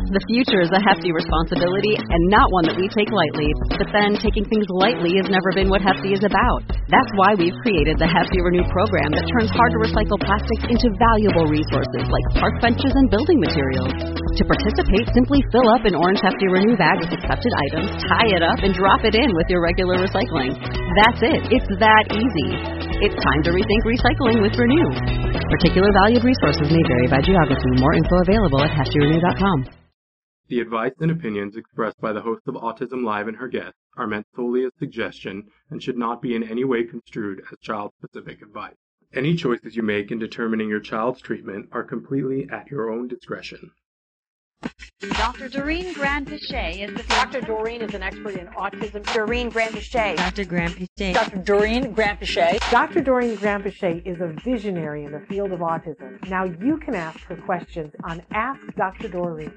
The future is a hefty responsibility and not one that we take lightly. But then, taking things lightly has never been what Hefty is about. That's why we've created the Hefty Renew program that turns hard-to-recycle plastics into valuable resources like park benches and building materials. To participate, simply fill up an orange Hefty Renew bag with accepted items, tie it up, and drop it in with your regular recycling. That's it. It's that easy. It's time to rethink recycling with Renew. Particular valued resources may vary by geography. More info available at heftyrenew.com. The advice and opinions expressed by the host of Autism Live and her guests are meant solely as suggestion and should not be in any way construed as child-specific advice. Any choices you make in determining your child's treatment are completely at your own discretion. Dr. Doreen Grand-Pichet is the... Dr. Doreen is an expert in autism. Doreen Grand-Pichet. Dr. Grand-Pichet. Dr. Doreen Grand-Pichet. Dr. Doreen Grand-Pichet is a visionary in the field of autism. Now you can ask her questions on Ask Dr. Doreen.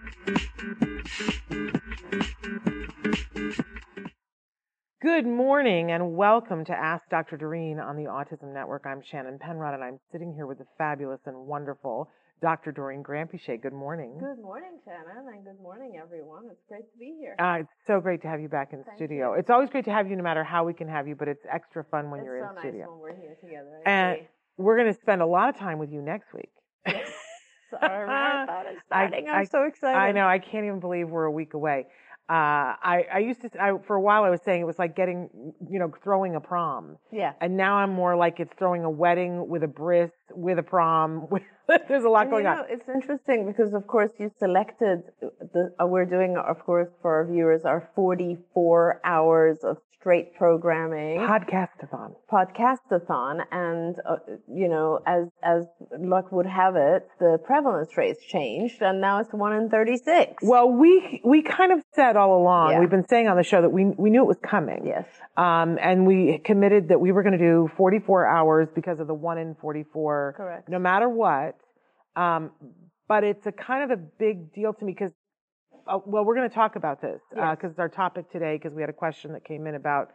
Good morning and welcome to Ask Dr. Doreen on the Autism Network. I'm Shannon Penrod and I'm sitting here with the fabulous and wonderful Dr. Doreen Grand-Pichet. Good morning. Good morning, Shannon, and good morning, everyone. It's great to be here. It's so great to have you back in the studio. It's always great to have you no matter how we can have you, but it's extra fun when you're in so studio. It's so nice when we're here together. And we're going to spend a lot of time with you next week. Yes. Our marathon is starting. I'm so excited. I know. I can't even believe we're a week away. I used to, for a while I was saying it was like getting, throwing a prom. Yeah. And now I'm more like it's throwing a wedding with a bris, with a prom. There's a lot going on. It's interesting because, of course, you selected, we're doing, of course, for our viewers, our 44 hours of straight programming. Podcastathon. And, as luck would have it, the prevalence rates changed and now it's 1 in 36. Well, we kind of said all along, we've been saying on the show that we knew it was coming. Yes. And we committed that we were going to do 44 hours because of the 1 in 44. Correct. No matter what. But it's a kind of a big deal to me because, we're going to talk about this because it's our topic today because we had a question that came in about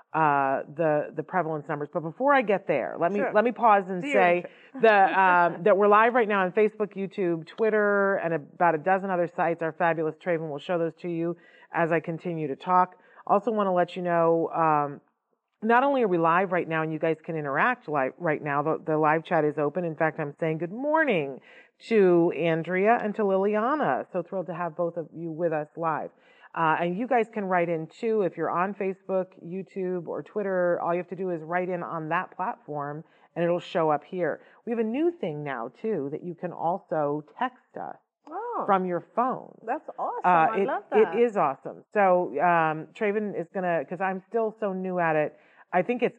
the prevalence numbers. But before I get there, let me pause and say that we're live right now on Facebook, YouTube, Twitter, and about a dozen other sites. Our fabulous Traven will show those to you as I continue to talk. Also want to let you know, not only are we live right now and you guys can interact live right now, the live chat is open. In fact, I'm saying good morning to Andrea and to Liliana. So thrilled to have both of you with us live. And you guys can write in too. If you're on Facebook, YouTube, or Twitter, all you have to do is write in on that platform and it'll show up here. We have a new thing now too that you can also text us from your phone. That's awesome. I love that. It is awesome. So Traven is going to, because I'm still so new at it, I think it's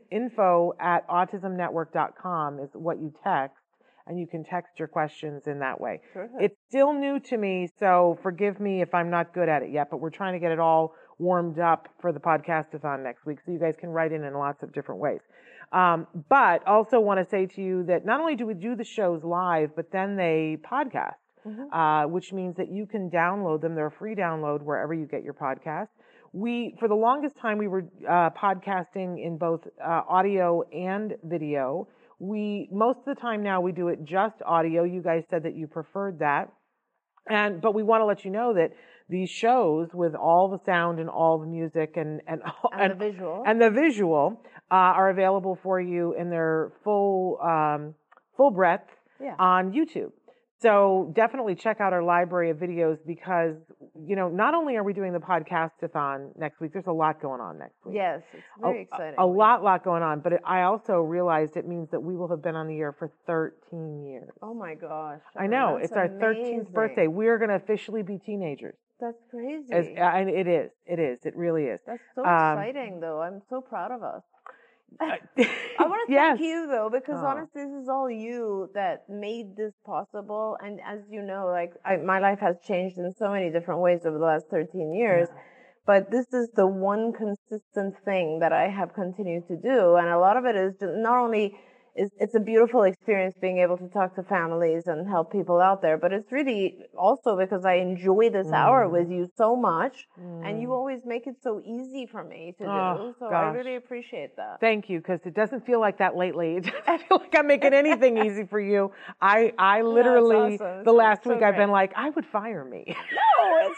info@autismnetwork.com is what you text, and you can text your questions in that way. Sure. It's still new to me, so forgive me if I'm not good at it yet, but we're trying to get it all warmed up for the podcastathon next week, so you guys can write in lots of different ways. But also want to say to you that not only do we do the shows live, but then they podcast, which means that you can download them. They're a free download wherever you get your podcasts. For the longest time, we were podcasting in both audio and video. Most of the time now we do it just audio. You guys said that you preferred that. But we want to let you know that these shows with all the sound and all the music and the visual are available for you in their full breadth on YouTube. So definitely check out our library of videos because, not only are we doing the podcastathon next week, there's a lot going on next week. Yes, it's very exciting. A lot going on. But I also realized it means that we will have been on the air for 13 years. Oh my gosh. I know. It's our amazing. 13th birthday. We're going to officially be teenagers. That's crazy. And it is. It really is. That's so exciting, though. I'm so proud of us. I want to thank you, though, because honestly, this is all you that made this possible. And as you know, my life has changed in so many different ways over the last 13 years. Yeah. But this is the one consistent thing that I have continued to do. And a lot of it is just not only it's a beautiful experience being able to talk to families and help people out there, but it's really also because I enjoy this hour with you so much, and you always make it so easy for me to do. So I really appreciate that. Thank you, because it doesn't feel like that lately. It doesn't feel like I'm making anything easy for you. I literally, the last week I've been like, I would fire me. No, it's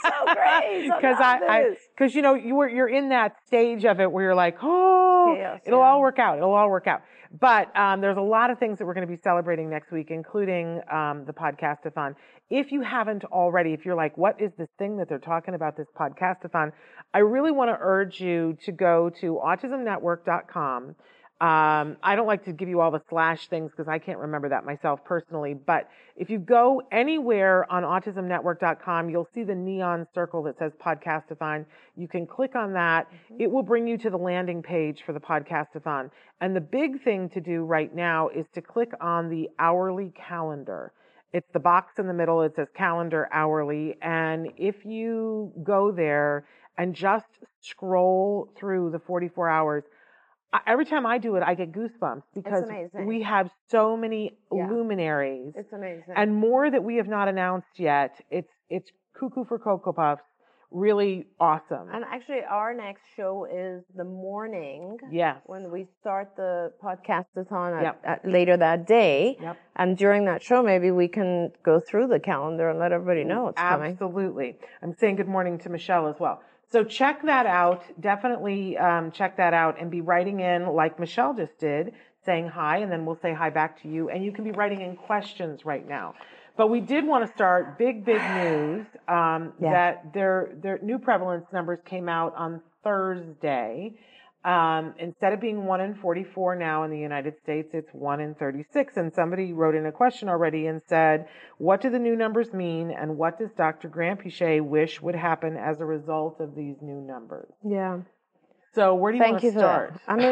so great. Because you're in that stage of it where you're like, oh, chaos, it'll all work out. It'll all work out. But there's a lot of things that we're going to be celebrating next week, including the podcastathon. If you haven't already, if you're like, what is this thing that they're talking about, this podcastathon? I really want to urge you to go to autismnetwork.com. I don't like to give you all the slash things because I can't remember that myself personally. But if you go anywhere on autismnetwork.com, you'll see the neon circle that says podcastathon. You can click on that. Mm-hmm. It will bring you to the landing page for the podcastathon. And the big thing to do right now is to click on the hourly calendar. It's the box in the middle. It says calendar hourly. And if you go there and just scroll through the 44 hours, every time I do it, I get goosebumps because we have so many luminaries. It's amazing. And more that we have not announced yet. It's cuckoo for Cocoa Puffs. Really awesome. And actually, our next show is the morning. Yes. When we start the podcastathon later that day. Yep. And during that show, maybe we can go through the calendar and let everybody know it's coming. Absolutely. I'm saying good morning to Michelle as well. So check that out. Definitely check that out and be writing in like Michelle just did, saying hi, and then we'll say hi back to you. And you can be writing in questions right now. But we did want to start big news that their new prevalence numbers came out on Thursday. Instead of being 1 in 44 now in the United States, it's 1 in 36. And somebody wrote in a question already and said, what do the new numbers mean? And what does Dr. Grant-Piché wish would happen as a result of these new numbers? Yeah. So where do you want to start? I mean,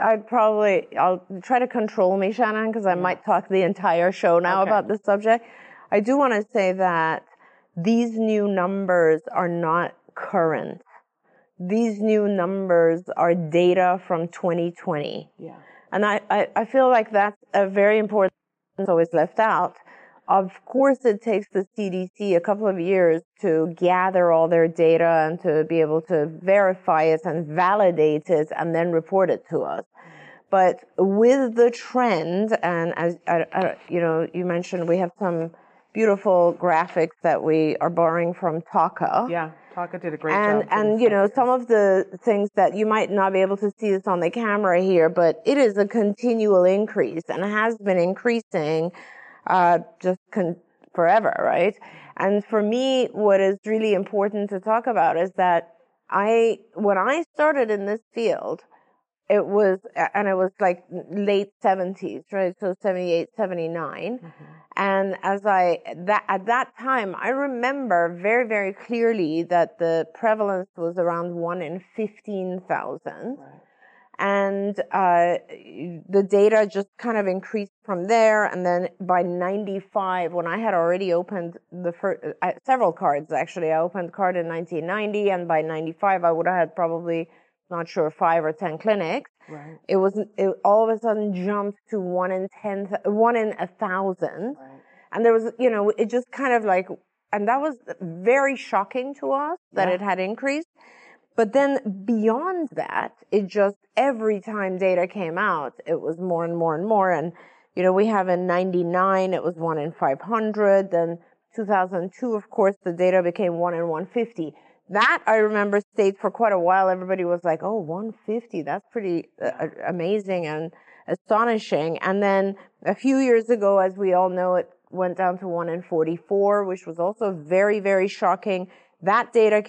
I'll try to control me, Shannon, because I might talk the entire show now about this subject. I do want to say that these new numbers are not current. These new numbers are data from 2020. Yeah. And I feel like that's a very important thing that's always left out. Of course, it takes the CDC a couple of years to gather all their data and to be able to verify it and validate it and then report it to us. But with the trend, and as you mentioned, we have some beautiful graphics that we are borrowing from Taka. Yeah, Taka did a great job. And some of the things that you might not be able to see this on the camera here, but it is a continual increase and has been increasing forever, right? And for me, what is really important to talk about is that when I started in this field, it was like late 70s, right? So 78, 79. Mm-hmm. And at that time, I remember very, very clearly that the prevalence was around 1 in 15,000. Right. And the data just kind of increased from there. And then by 95, when I had already opened several cards, actually, I opened card in 1990, and by 95, I would have had probably, not sure, 5 or 10 clinics. Right. It all of a sudden jumped to 1 in 1,000. Right. And there was, it just kind of like, and that was very shocking to us that it had increased. But then beyond that, it just, every time data came out, it was more and more and more. And, we have in 99, it was 1 in 500. Then 2002, of course, the data became 1 in 150. That, I remember, stayed for quite a while. Everybody was like, oh, 150, that's pretty amazing and astonishing. And then a few years ago, as we all know, it went down to 1 in 44, which was also very, very shocking. That data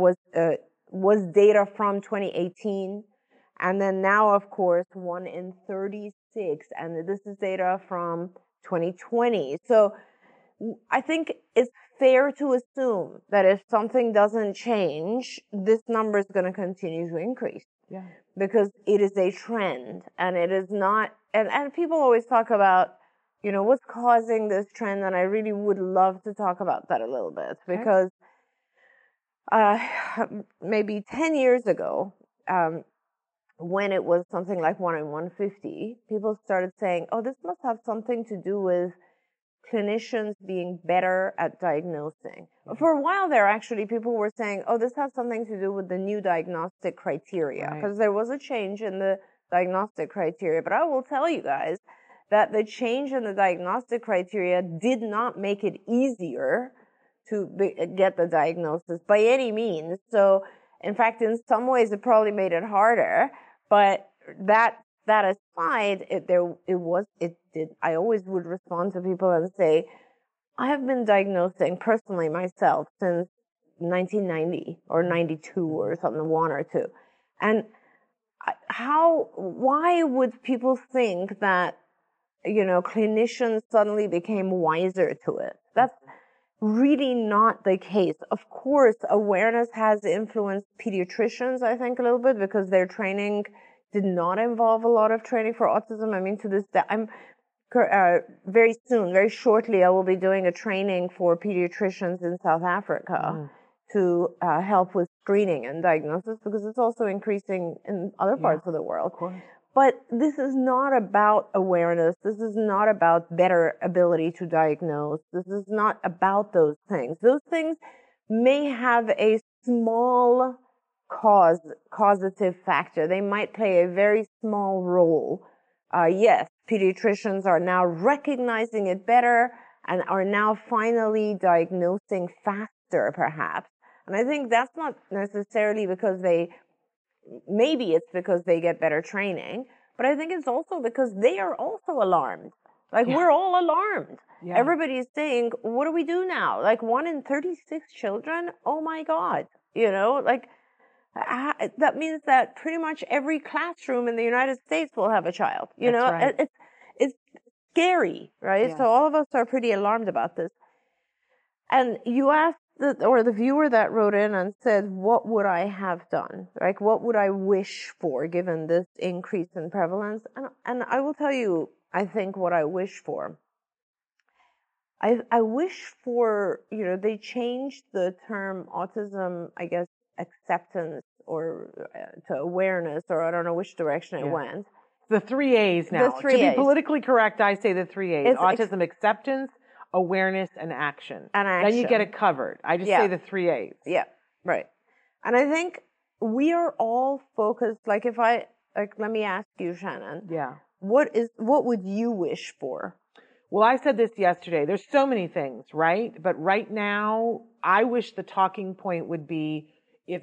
was data from 2018. And then now, of course, 1 in 36. And this is data from 2020. So I think it's fair to assume that if something doesn't change, this number is going to continue to increase. Yeah. Because it is a trend, and it is not, and people always talk about, what's causing this trend, and I really would love to talk about that a little bit, because maybe 10 years ago, when it was something like 1 in 150, people started saying, oh, this must have something to do with clinicians being better at diagnosing. For a while there, actually, people were saying, oh, this has something to do with the new diagnostic criteria, because there was a change in the diagnostic criteria. But I will tell you guys that the change in the diagnostic criteria did not make it easier get the diagnosis by any means. So, in fact, in some ways, it probably made it harder. But that aside, I always would respond to people and say, I have been diagnosing personally myself since 1990 or 92 or something, 1 or 2. And why would people think that, clinicians suddenly became wiser to it? That's really not the case. Of course, awareness has influenced pediatricians, I think, a little bit, because their training did not involve a lot of training for autism. I mean, to this day, very soon, very shortly, I will be doing a training for pediatricians in South Africa to help with screening and diagnosis, because it's also increasing in other parts of the world. Of course. But this is not about awareness. This is not about better ability to diagnose. This is not about those things. Those things may have a small causative factor. They might play a very small role. Yes, pediatricians are now recognizing it better and are now finally diagnosing faster, perhaps. And I think that's not necessarily because maybe it's because they get better training, but I think it's also because they are also alarmed. Like, we're all alarmed. Yeah. Everybody's saying, what do we do now? Like, 1 in 36 children? Oh my God. That means that pretty much every classroom in the United States will have a child. Right. It's scary, right? Yeah. So all of us are pretty alarmed about this. And you asked the viewer that wrote in and said, what would I have done? Like, what would I wish for given this increase in prevalence? And I will tell you, I think what I wish for. I wish for, they changed the term autism, I guess, acceptance or to awareness, or I don't know which direction it went. The 3 A's now. To be politically correct, I say the 3 A's. Autism acceptance, awareness, and action. Then you get it covered. I just say the 3 A's. Yeah, right. And I think we are all focused, let me ask you, Shannon. Yeah. What would you wish for? Well, I said this yesterday. There's so many things, right? But right now, I wish the talking point would be, if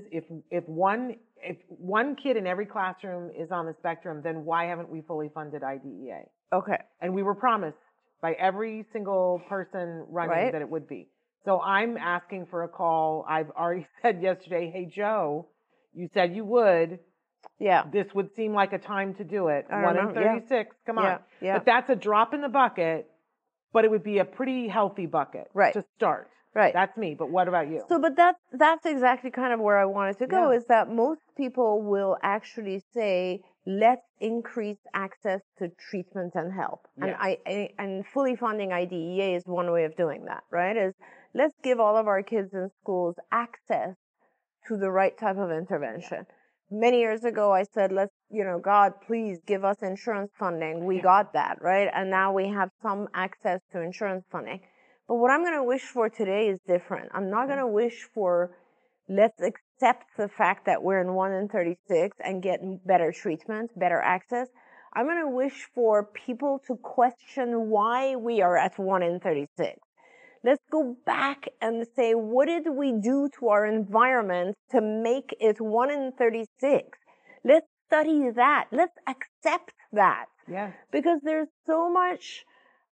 one kid in every classroom is on the spectrum, then why haven't we fully funded IDEA? Okay. And we were promised by every single person running that it would be. So I'm asking for a call. I've already said yesterday, hey, Joe, you said you would. Yeah. This would seem like a time to do it. 1 in 36. Come on. Yeah. But that's a drop in the bucket, but it would be a pretty healthy bucket to start. Right. That's me. But what about you? So, but that's exactly kind of where I wanted to go, is that most people will actually say, let's increase access to treatment and help. Yeah. And fully funding IDEA is one way of doing that, right? Is let's give all of our kids in schools access to the right type of intervention. Yeah. Many years ago, I said, God, please give us insurance funding. We got that, right? And now we have some access to insurance funding. But what I'm going to wish for today is different. I'm not going to wish for, let's accept the fact that we're in 1 in 36 and get better treatment, better access. I'm going to wish for people to question why we are at 1 in 36. Let's go back and say, what did we do to our environment to make it 1 in 36? Let's study that. Let's accept that. Yes. Because there's so much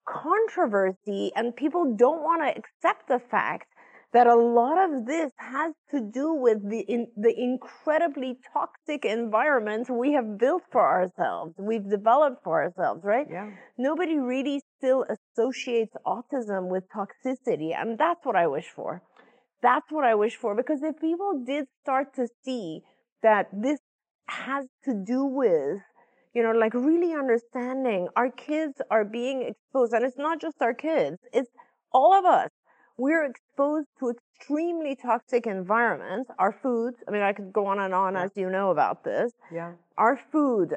controversy and people don't want to accept the fact that a lot of this has to do with the incredibly toxic environment we have built for ourselves, we've developed for ourselves, right? Yeah. Nobody really still associates autism with toxicity, and that's what I wish for. That's what I wish for, because if people did start to see that this has to do with, really understanding our kids are being exposed, and it's not just our kids, it's all of us. We're exposed to extremely toxic environments. Our foods, I could go on and on, as you know about this. Yeah. Our food,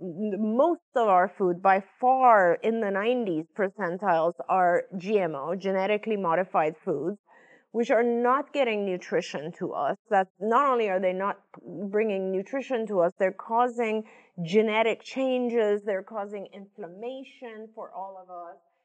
most of our food, by far in the 90s percentiles, are GMO, genetically modified foods, which are not getting nutrition to us. That not only are they not bringing nutrition to us, they're causing genetic changes, they're causing inflammation for all of us.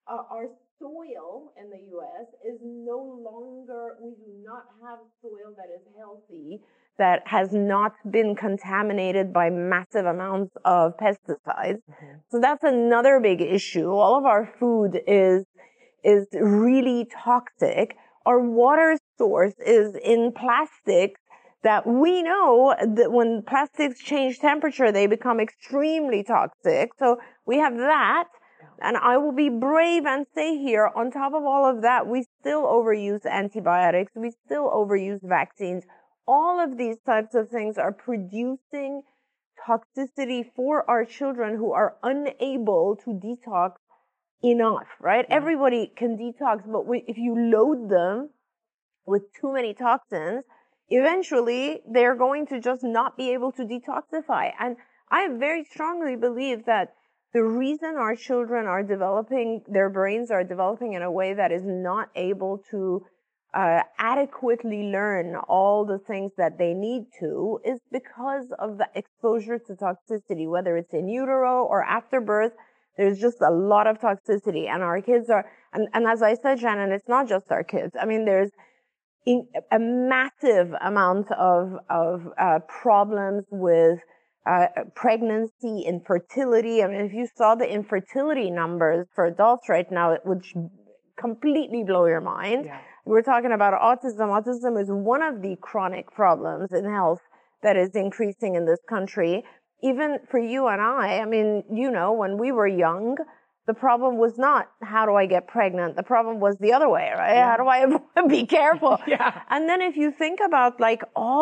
our soil in the U.S. is no longer, we do not have soil that is healthy, that has not been contaminated by massive amounts of pesticides. Mm-hmm. So that's another big issue. All of our food is really toxic. Our water source is in plastics that we know that when plastics change temperature, they become extremely toxic. So we have that. And I will be brave and say here, on top of all of that, we still overuse antibiotics. We still overuse vaccines. All of these types of things are producing toxicity for our children who are unable to detox enough, right? Yeah. Everybody can detox, but if you load them with too many toxins, eventually they're going to just not be able to detoxify. And I very strongly believe that the reason our children are developing, their brains are developing in a way that is not able to adequately learn all the things that they need to is because of the exposure to toxicity, whether it's in utero or after birth. There's just a lot of toxicity, and our kids are, and as I said, Shannon, it's not just our kids. I mean, there's a massive amount of problems with pregnancy, infertility. I mean, if you saw the infertility numbers for adults right now, it would completely blow your mind. Yeah. We're talking about autism. Autism is one of the chronic problems in health that is increasing in this country. Even for you and I mean, you know, when we were young, the problem was not how do I get pregnant? The problem was the other way, right? Yeah. How do I be careful? Yeah. And then if you think about like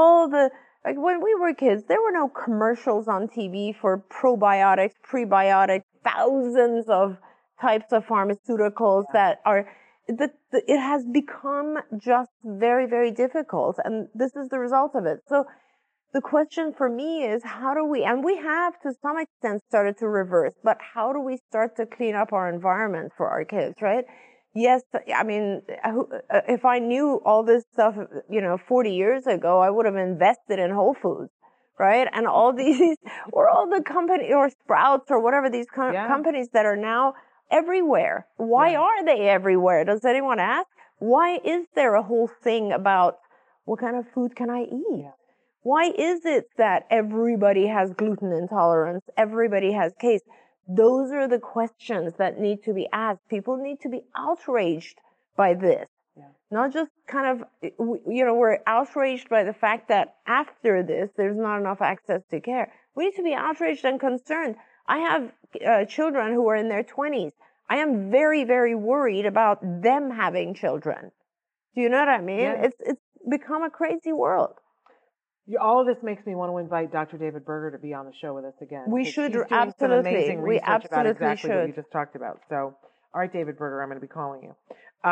when we were kids, there were no commercials on TV for probiotics, prebiotics, thousands of types of pharmaceuticals that are, it has become just very, very difficult. And this is the result of it. So the question for me is how do we, and we have to some extent started to reverse, but how do we start to clean up our environment for our kids, right? Yes, I mean, if I knew all this stuff, 40 years ago, I would have invested in Whole Foods, right? And all these, or all the company, or Sprouts, or whatever these companies that are now everywhere. Why are they everywhere? Does anyone ask? Why is there a whole thing about what kind of food can I eat? Yeah. Why is it that everybody has gluten intolerance? Everybody has case. Those are the questions that need to be asked. People need to be outraged by this. Yeah. Not just kind of, we're outraged by the fact that after this, there's not enough access to care. We need to be outraged and concerned. I have children who are in their 20s. I am very, very worried about them having children. Do you know what I mean? Yeah. It's become a crazy world. All of this makes me want to invite Dr. David Berger to be on the show with us again. We should, absolutely. Some amazing research about exactly what you just talked about. So, all right, David Berger, I'm going to be calling you.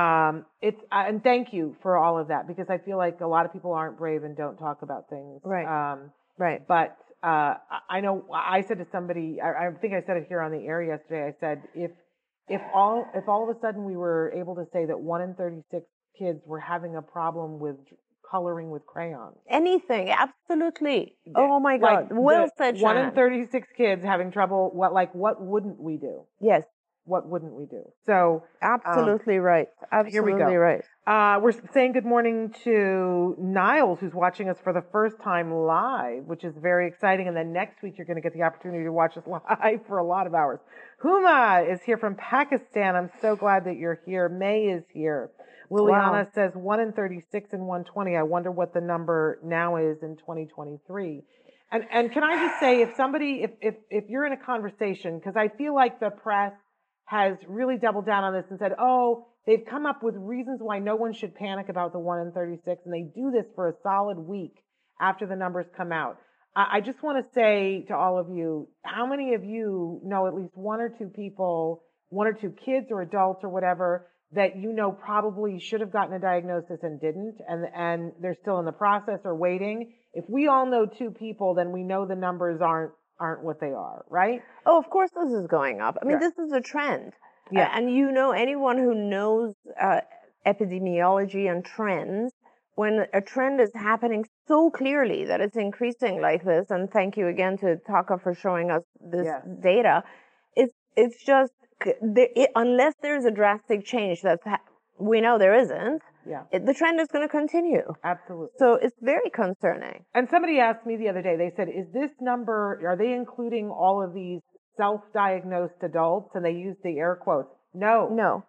And thank you for all of that, because I feel like a lot of people aren't brave and don't talk about things. Right. Right. But I know I said to somebody, I think I said it here on the air yesterday. I said if all of a sudden we were able to say that 1 in 36 kids were having a problem with coloring with crayons. Anything, absolutely. Oh my God. Well said, Shannon. 1 in 36 kids having trouble. What wouldn't we do? Yes. What wouldn't we do? So absolutely right. Absolutely here we go. Right. We're saying good morning to Niles, who's watching us for the first time live, which is very exciting. And then next week, you're going to get the opportunity to watch us live for a lot of hours. Huma is here from Pakistan. I'm so glad that you're here. May is here. Liliana says 1 in 36 and 120. I wonder what the number now is in 2023. And can I just say, if you're in a conversation, because I feel like the press has really doubled down on this and said, they've come up with reasons why no one should panic about the 1 in 36, and they do this for a solid week after the numbers come out. I just want to say to all of you, how many of you know at least one or two people, 1 or 2 kids or adults or whatever, that probably should have gotten a diagnosis and didn't, and they're still in the process or waiting? If we all know 2 people, then we know the numbers aren't what they are, right? Oh, of course this is going up. I mean, this is a trend. Yeah. And anyone who knows epidemiology and trends, when a trend is happening so clearly that it's increasing like this, and thank you again to Taka for showing us this data, it's just unless there's a drastic change we know there isn't, the trend is going to continue. Absolutely. So it's very concerning. And somebody asked me the other day, they said, is this number, are they including all of these self-diagnosed adults? And they used the air quotes. No.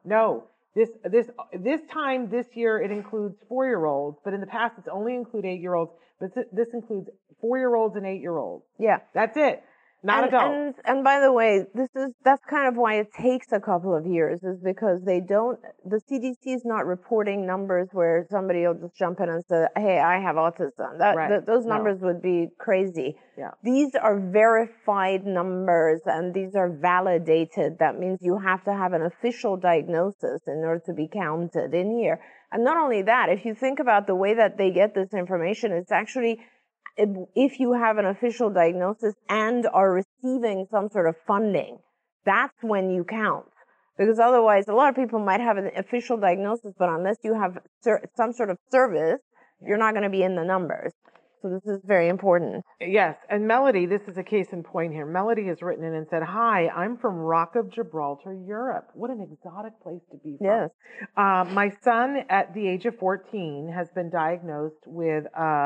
This time, this year, it includes 4-year-olds, but in the past, it's only included 8-year-olds, but this includes 4-year-olds and 8-year-olds. Yeah. That's it. Not adults. And by the way, that's kind of why it takes a couple of years, is because the CDC is not reporting numbers where somebody will just jump in and say, hey, I have autism. Those numbers would be crazy. Yeah. These are verified numbers and these are validated. That means you have to have an official diagnosis in order to be counted in here. And not only that, if you think about the way that they get this information, it's actually, if you have an official diagnosis and are receiving some sort of funding, that's when you count. Because otherwise, a lot of people might have an official diagnosis, but unless you have some sort of service, you're not going to be in the numbers. So this is very important. Yes. And Melody, this is a case in point here. Melody has written in and said, hi, I'm from Rock of Gibraltar, Europe. What an exotic place to be from. Yes. My son, at the age of 14, has been diagnosed with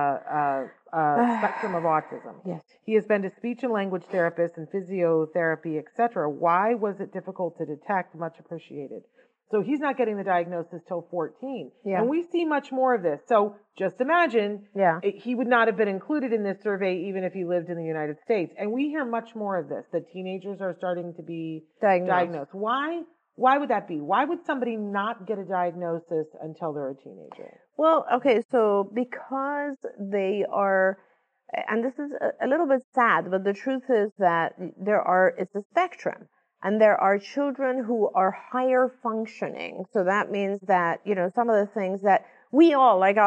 spectrum of autism. Yes. He has been to speech and language therapists and physiotherapy, etc. Why was it difficult to detect? Much appreciated. So he's not getting the diagnosis till 14. Yeah. And we see much more of this. So just imagine he would not have been included in this survey even if he lived in the United States. And we hear much more of this, that teenagers are starting to be diagnosed. Why would that be? Why would somebody not get a diagnosis until they're a teenager? Well, okay, so because they are, and this is a little bit sad, but the truth is that it's a spectrum. And there are children who are higher functioning. So that means that, some of the things that we all, like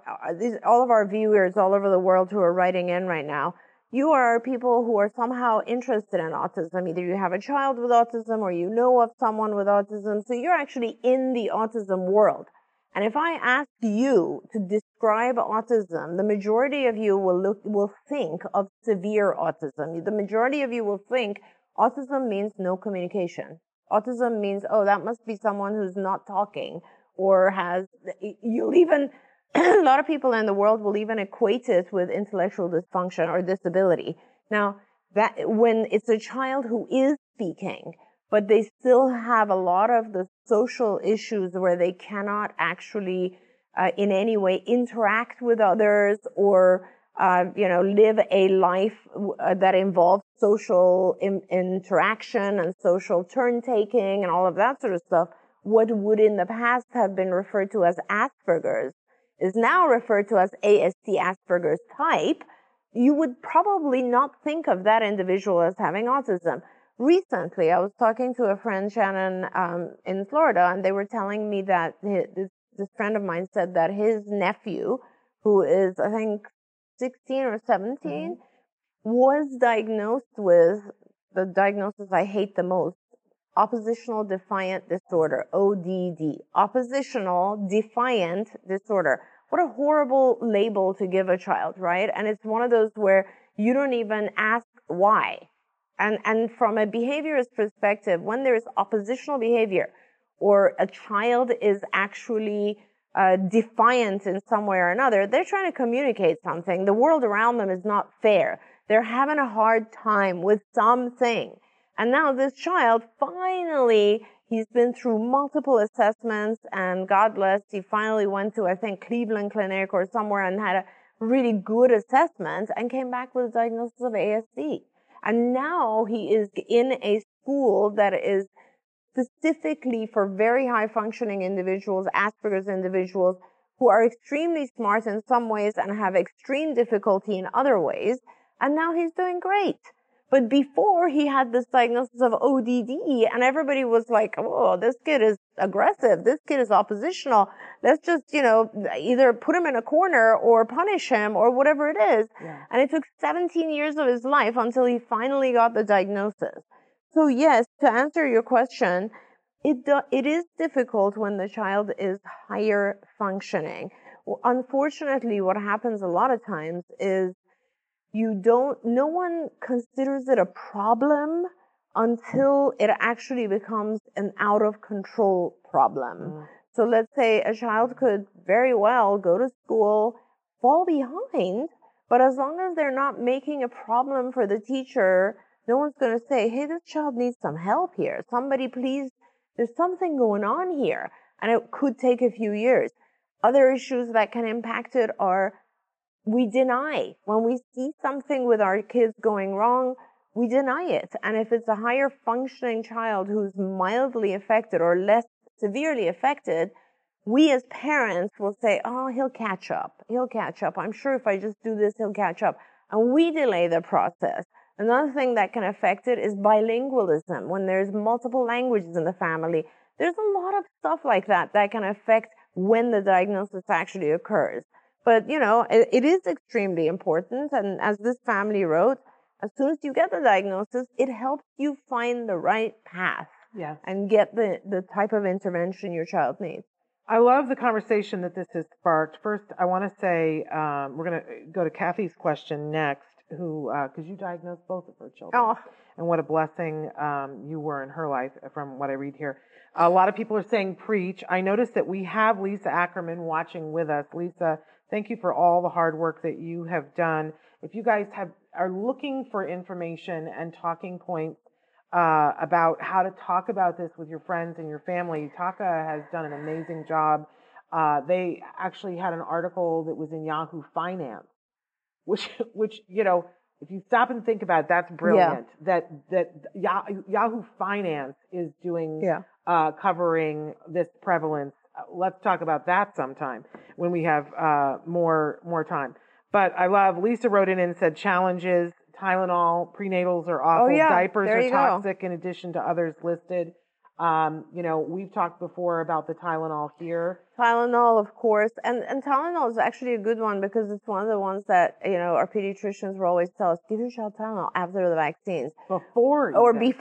all of our viewers all over the world who are writing in right now, you are people who are somehow interested in autism. Either you have a child with autism or you know of someone with autism. So you're actually in the autism world. And if I ask you to describe autism, the majority of you will think of severe autism. The majority of you will think autism means no communication. Autism means, that must be someone who's not talking or you'll even, a lot of people in the world will even equate it with intellectual dysfunction or disability. Now, that when it's a child who is speaking, but they still have a lot of the social issues where they cannot actually in any way interact with others or live a life that involves social interaction and social turn-taking and all of that sort of stuff. What would in the past have been referred to as Asperger's is now referred to as ASD, Asperger's type. You would probably not think of that individual as having autism. Recently, I was talking to a friend, Shannon, in Florida, and they were telling me that this friend of mine said that his nephew, who is, I think, 16 or 17, was diagnosed with the diagnosis I hate the most, oppositional defiant disorder, ODD, oppositional defiant disorder. What a horrible label to give a child, right? And it's one of those where you don't even ask why. And from a behaviorist perspective, when there's oppositional behavior or a child is actually defiant in some way or another, they're trying to communicate something. The world around them is not fair. They're having a hard time with something. And now this child, finally, he's been through multiple assessments, and God bless, he finally went to, I think, Cleveland Clinic or somewhere and had a really good assessment and came back with a diagnosis of ASD. And now he is in a school that is specifically for very high functioning individuals, Asperger's individuals, who are extremely smart in some ways and have extreme difficulty in other ways. And now he's doing great. But before he had this diagnosis of ODD and everybody was like, oh, this kid is aggressive. This kid is oppositional. Let's just, either put him in a corner or punish him or whatever it is. Yeah. And it took 17 years of his life until he finally got the diagnosis. So yes, to answer your question, it is difficult when the child is higher functioning. Well, unfortunately, what happens a lot of times is no one considers it a problem until it actually becomes an out of control problem. So let's say a child could very well go to school, fall behind, but as long as they're not making a problem for the teacher, no one's going to say, hey, this child needs some help here. Somebody please, there's something going on here. And it could take a few years. Other issues that can impact it are we deny. When we see something with our kids going wrong, we deny it. And if it's a higher functioning child who's mildly affected or less severely affected, we as parents will say, oh, he'll catch up. He'll catch up. I'm sure if I just do this, he'll catch up. And we delay the process. Another thing that can affect it is bilingualism. When there's multiple languages in the family, there's a lot of stuff like that that can affect when the diagnosis actually occurs. But, you know, it is extremely important. And as this family wrote, as soon as you get the diagnosis, it helps you find the right path and get the type of intervention your child needs. I love the conversation that this has sparked. First, I want to say we're going to go to Kathy's question next, who, because you diagnosed both of her children. Oh. And what a blessing you were in her life, from what I read here. A lot of people are saying preach. I noticed that we have Lisa Ackerman watching with us. Lisa, thank you for all the hard work that you have done. If you guys are looking for information and talking points about how to talk about this with your friends and your family, Taka has done an amazing job. They actually had an article that was in Yahoo Finance, which you know, if you stop and think about it, that's brilliant. Yeah. That Yahoo Finance is doing covering this prevalence. Let's talk about that sometime when we have more time. But I love, Lisa wrote in and said challenges, Tylenol, prenatals are awful, diapers are toxic in addition to others listed. You know, we've talked before about the Tylenol here. Tylenol, of course. And Tylenol is actually a good one because it's one of the ones that, you know, our pediatricians will always tell us, give your child Tylenol after the vaccines. Before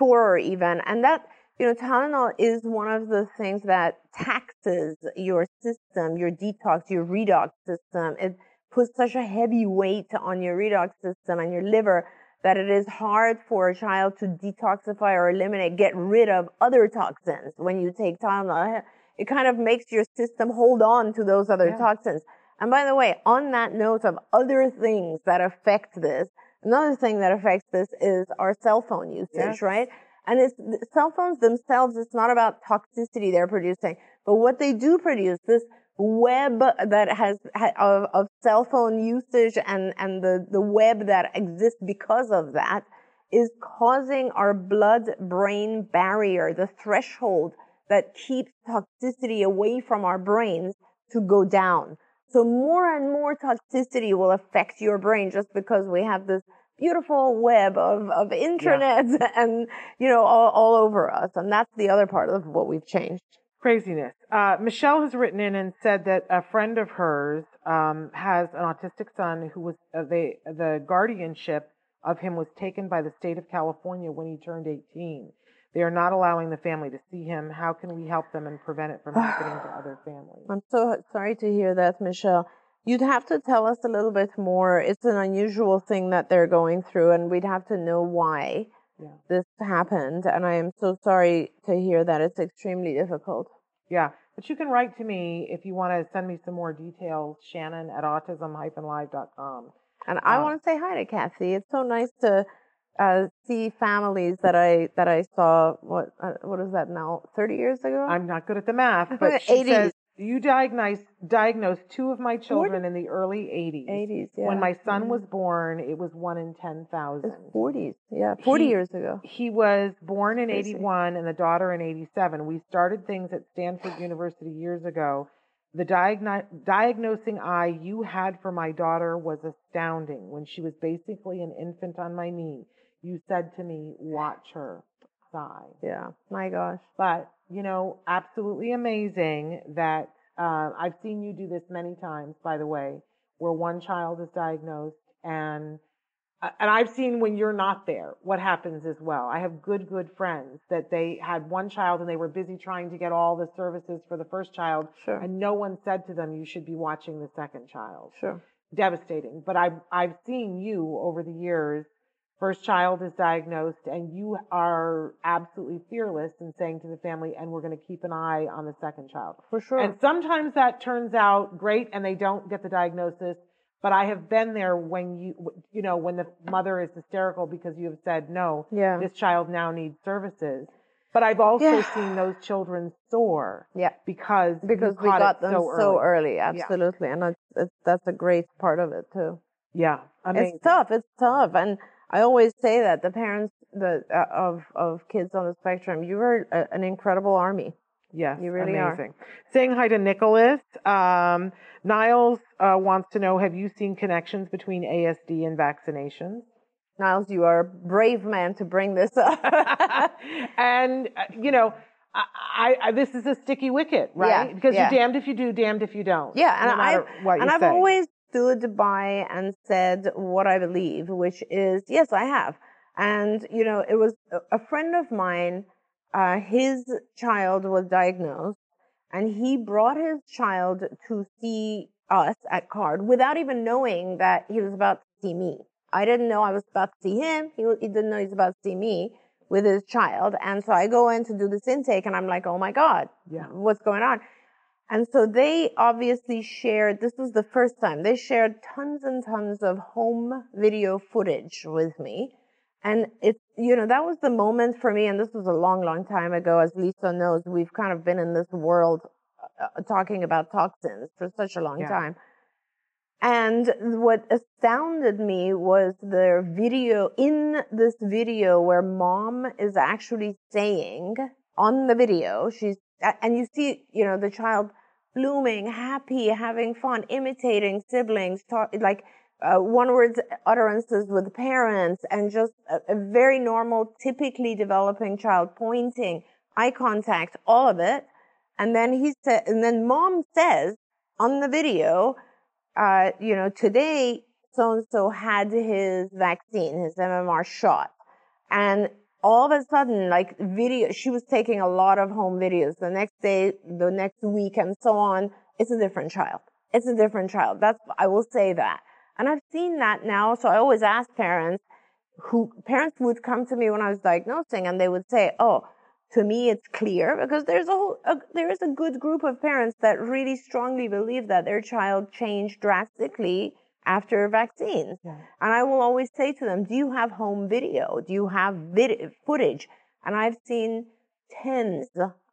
even. And that, you know, Tylenol is one of the things that taxes your system, your detox, your redox system. It puts such a heavy weight on your redox system and your liver that it is hard for a child to detoxify or eliminate, get rid of other toxins when you take Tylenol. It kind of makes your system hold on to those other toxins. And by the way, on that note of other things that affect this, another thing that affects this is our cell phone usage, right? And it's cell phones themselves, it's not about toxicity they're producing, but what they do produce, this web that has of cell phone usage and the web that exists because of that is causing our blood-brain barrier, the threshold that keeps toxicity away from our brains, to go down. So more and more toxicity will affect your brain just because we have this beautiful web of internet and, you know, all over us. And that's the other part of what we've changed. Craziness. Michelle has written in and said that a friend of hers has an autistic son who was the guardianship of him was taken by the state of California when he turned 18. They are not allowing the family to see him. How can we help them and prevent it from happening to other families? I'm so sorry to hear that, Michelle. You'd have to tell us a little bit more. It's an unusual thing that they're going through, and we'd have to know why this happened. And I am so sorry to hear that. It's extremely difficult. Yeah, but you can write to me if you want to send me some more details, Shannon at autism-live.com. And I want to say hi to Kathy. It's so nice to see families that I saw. What is that now? 30 years ago? I'm not good at the math, but she 80s. Says you diagnosed two of my children 40? In the early 80s. 80s, yeah. When my son was born, it was 1 in 10,000. It's 40s, yeah, 40 years ago. He was born in 81 and the daughter in 87. We started things at Stanford University years ago. The diagnosing eye you had for my daughter was astounding. When she was basically an infant on my knee, you said to me, watch her. Sigh. Yeah, my gosh. But, you know, absolutely amazing that I've seen you do this many times, by the way, where one child is diagnosed and I've seen when you're not there, what happens as well. I have good friends that they had one child and they were busy trying to get all the services for the first child. Sure. And no one said to them, you should be watching the second child. Sure. Devastating. But I've seen you over the years first child is diagnosed, and you are absolutely fearless in saying to the family, and we're going to keep an eye on the second child. For sure. And sometimes that turns out great and they don't get the diagnosis. But I have been there when when the mother is hysterical because you have said, no, this child now needs services. But I've also seen those children soar. Yeah. Because we got them so early. Absolutely. And that's a great part of it too. Yeah. Amazing. It's tough. And I always say that the parents of kids on the spectrum, you are an incredible army. Yes, you really amazing. Saying hi to Nicholas. Niles wants to know, have you seen connections between ASD and vaccinations? Niles, you are a brave man to bring this up. And, this is a sticky wicket, right? Because you're damned if you do, damned if you don't. Yeah, and I've always stood by and said what I believe, which is, yes, I have. And, it was a friend of mine, his child was diagnosed, and he brought his child to see us at CARD without even knowing that he was about to see me. I didn't know I was about to see him. He didn't know he was about to see me with his child. And so I go in to do this intake, and I'm like, oh my God, what's going on? And so they obviously shared, this was the first time, they shared tons and tons of home video footage with me. And it's, that was the moment for me, and this was a long, long time ago. As Lisa knows, we've kind of been in this world talking about toxins for such a long time. And what astounded me was the video, in this video where mom is actually saying on the video, and you see, the child blooming, happy, having fun, imitating siblings, one-word utterances with parents, and just a very normal, typically developing child, pointing, eye contact, all of it. And then mom says on the video, today so-and-so had his vaccine, his MMR shot. And all of a sudden, she was taking a lot of home videos. The next day, the next week, and so on. It's a different child. It's a different child. I will say that. And I've seen that now, so I always ask parents would come to me when I was diagnosing, and they would say, oh, to me it's clear, because there is a good group of parents that really strongly believe that their child changed drastically after vaccines. Yeah. And I will always say to them, do you have home video? Do you have footage? And I've seen tens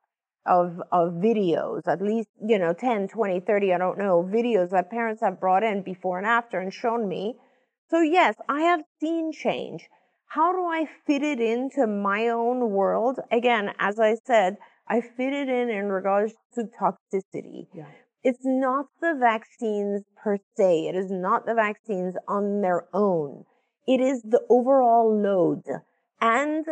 of videos, at least, 10, 20, 30, I don't know, videos that parents have brought in before and after and shown me. So yes, I have seen change. How do I fit it into my own world? Again, as I said, I fit it in regards to toxicity. Yeah. It's not the vaccines per se. It is not the vaccines on their own. It is the overall load. And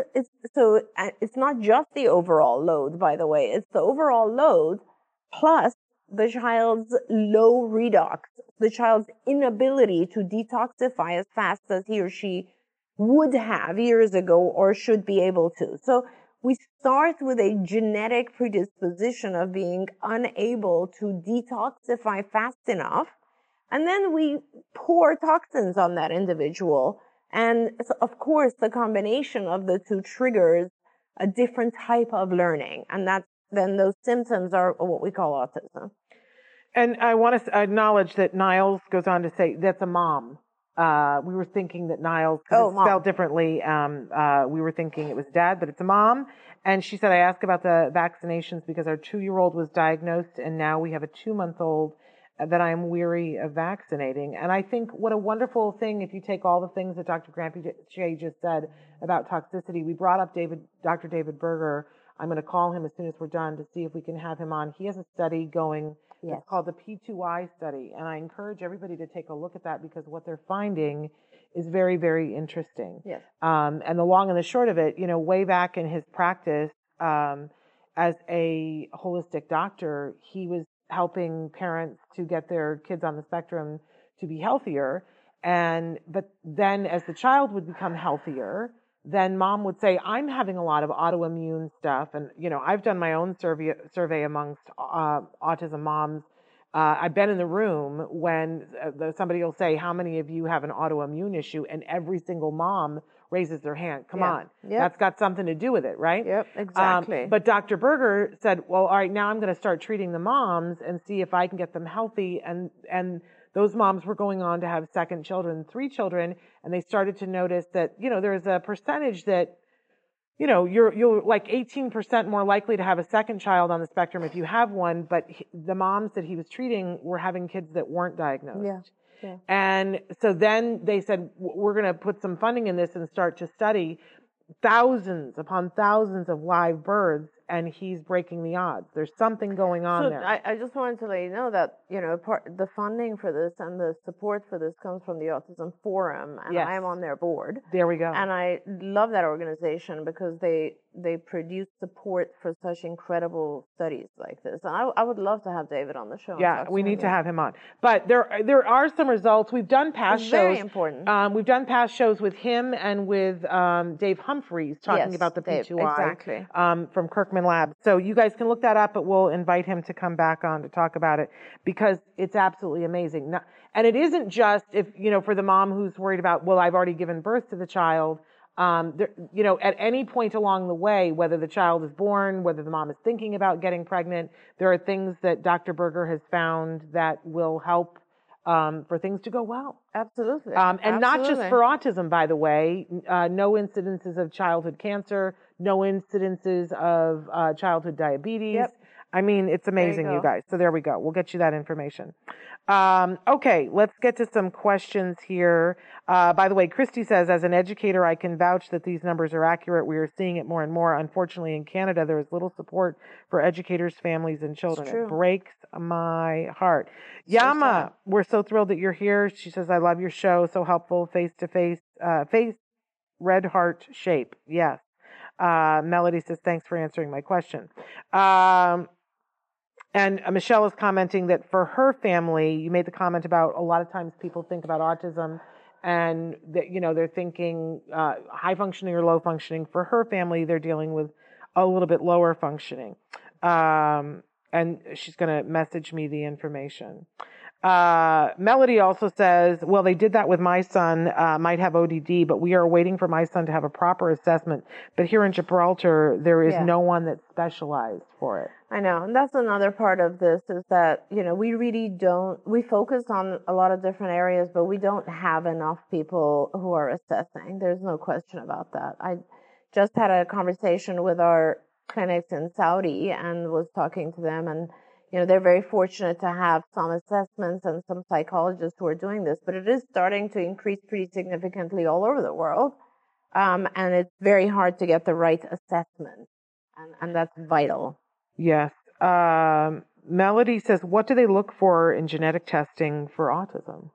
it's not just the overall load, by the way. It's the overall load plus the child's low redox, the child's inability to detoxify as fast as he or she would have years ago or should be able to. So we start with a genetic predisposition of being unable to detoxify fast enough, and then we pour toxins on that individual. And so, of course, the combination of the two triggers a different type of learning. And then those symptoms are what we call autism. And I want to acknowledge that Niles goes on to say that's a mom. We were thinking that Niles, it's spelled differently. We were thinking it was dad, but it's a mom. And she said, I asked about the vaccinations because our 2-year-old was diagnosed, and now we have a 2-month-old that I'm weary of vaccinating. And I think what a wonderful thing, if you take all the things that Dr. Granpeesheh just said about toxicity. We brought up Dr. David Berger. I'm going to call him as soon as we're done to see if we can have him on. He has a study going. Yes. It's called the P2I study. And I encourage everybody to take a look at that, because what they're finding is very, very interesting. Yes. And the long and the short of it, way back in his practice, as a holistic doctor, he was helping parents to get their kids on the spectrum to be healthier. But then as the child would become healthier, then mom would say, I'm having a lot of autoimmune stuff. And, I've done my own survey amongst autism moms. I've been in the room when somebody will say, how many of you have an autoimmune issue? And every single mom raises their hand. Come Yeah. on. Yep. That's got something to do with it, right? Yep, exactly. But Dr. Berger said, well, all right, now I'm going to start treating the moms and see if I can get them healthy. And those moms were going on to have second children, 3 children, and they started to notice that, there's a percentage that, you're like 18% more likely to have a second child on the spectrum if you have one, but the moms that he was treating were having kids that weren't diagnosed. Yeah. Yeah. And so then they said, we're going to put some funding in this and start to study thousands upon thousands of live births, and he's breaking the odds. There's something going on there. I just wanted to let you know that, the funding for this and the support for this comes from the Autism Forum, and Yes. I am on their board. There we go. And I love that organization because they produce support for such incredible studies like this. And I would love to have David on the show. Yeah, we need to have him on. But there are some results. We've done past shows. Very important. We've done past shows with him and with Dave Humphreys talking about the Dave, P2I exactly. From Kirkman Labs. So you guys can look that up, but we'll invite him to come back on to talk about it because it's absolutely amazing. And it isn't just for the mom who's worried about, well, I've already given birth to the child. At any point along the way, whether the child is born, whether the mom is thinking about getting pregnant, there are things that Dr. Berger has found that will help for things to go well. Absolutely. And not just for autism, by the way. No incidences of childhood cancer, no incidences of childhood diabetes. Yep. I mean, it's amazing, you guys. So there we go. We'll get you that information. Okay, let's get to some questions here. By the way, Christy says, as an educator, I can vouch that these numbers are accurate. We are seeing it more and more. Unfortunately, in Canada, there is little support for educators, families, and children. It breaks my heart. Yama, we're so thrilled that you're here. She says, I love your show. So helpful, face-to-face, face, red heart shape. Yes. Melody says, thanks for answering my question. And Michelle is commenting that for her family, you made the comment about a lot of times people think about autism and that, they're thinking high functioning or low functioning. For her family, they're dealing with a little bit lower functioning. And she's going to message me the information. Melody also says, well, they did that with my son, might have ODD, but we are waiting for my son to have a proper assessment. But here in Gibraltar, there is no one that's specialized for it. I know. And that's another part of this is that, we focus on a lot of different areas, but we don't have enough people who are assessing. There's no question about that. I just had a conversation with our clinics in Saudi and was talking to them, and they're very fortunate to have some assessments and some psychologists who are doing this, but it is starting to increase pretty significantly all over the world. And it's very hard to get the right assessment. And that's vital. Yes. Melody says, what do they look for in genetic testing for autism?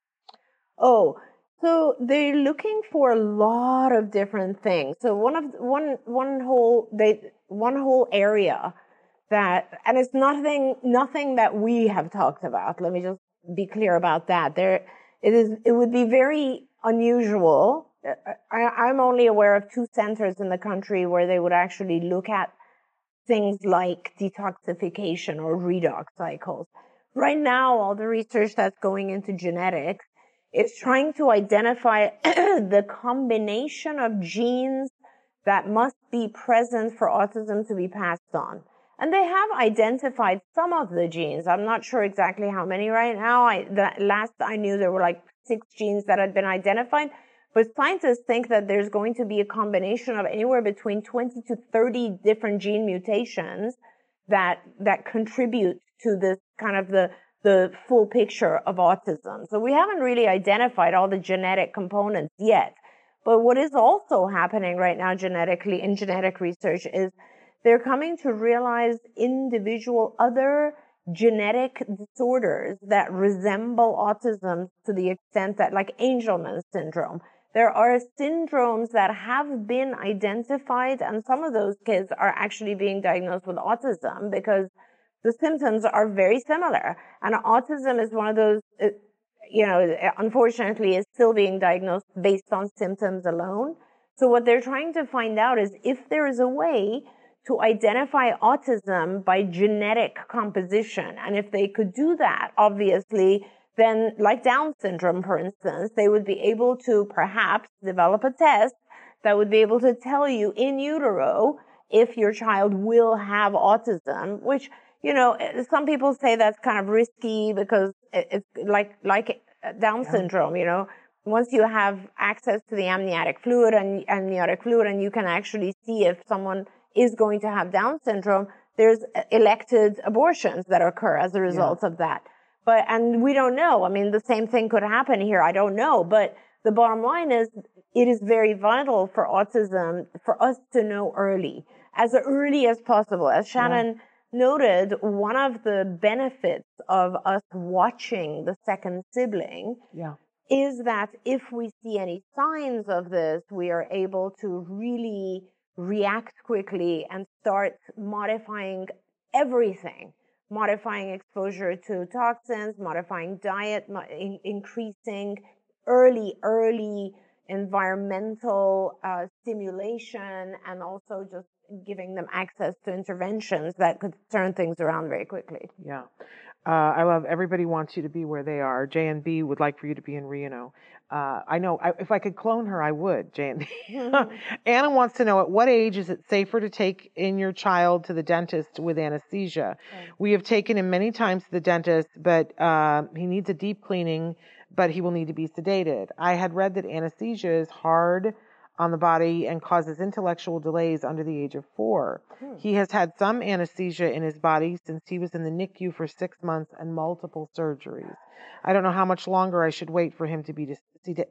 Oh, so they're looking for a lot of different things. So one whole area that, and it's nothing that we have talked about. Let me just be clear about that. It would be very unusual. I'm only aware of 2 centers in the country where they would actually look at things like detoxification or redox cycles. Right now, all the research that's going into genetics is trying to identify the combination of genes that must be present for autism to be passed on. And they have identified some of the genes. I'm not sure exactly how many right now. Last I knew there were like 6 genes that had been identified. But scientists think that there's going to be a combination of anywhere between 20 to 30 different gene mutations that contribute to this kind of the full picture of autism. So we haven't really identified all the genetic components yet. But what is also happening right now genetically in genetic research is they're coming to realize individual other genetic disorders that resemble autism to the extent that, like Angelman syndrome, there are syndromes that have been identified, and some of those kids are actually being diagnosed with autism because the symptoms are very similar. And autism is one of those, unfortunately is still being diagnosed based on symptoms alone. So what they're trying to find out is if there is a way to identify autism by genetic composition. And if they could do that, obviously, then like Down syndrome, for instance, they would be able to perhaps develop a test that would be able to tell you in utero if your child will have autism, which, you know, some people say that's kind of risky because it's like Down syndrome, you know. Once you have access to the amniotic fluid and you can actually see if someone is going to have Down syndrome, there's elected abortions that occur as a result of that. And we don't know. I mean, the same thing could happen here. I don't know. But the bottom line is it is very vital for autism for us to know as early as possible. As Shannon noted, one of the benefits of us watching the second sibling is that if we see any signs of this, we are able to really react quickly and start modifying everything. Modifying exposure to toxins, modifying diet, increasing early environmental stimulation, and also just giving them access to interventions that could turn things around very quickly. Yeah. I love everybody wants you to be where they are. J&B would like for you to be in Reno. I know if I could clone her, I would, J&B. Anna wants to know, at what age is it safer to take in your child to the dentist with anesthesia? Okay. We have taken him many times to the dentist, but he needs a deep cleaning, but he will need to be sedated. I had read that anesthesia is hard on the body and causes intellectual delays under the age of 4. He has had some anesthesia in his body since he was in the NICU for 6 months and multiple surgeries. I don't know how much longer I should wait for him to be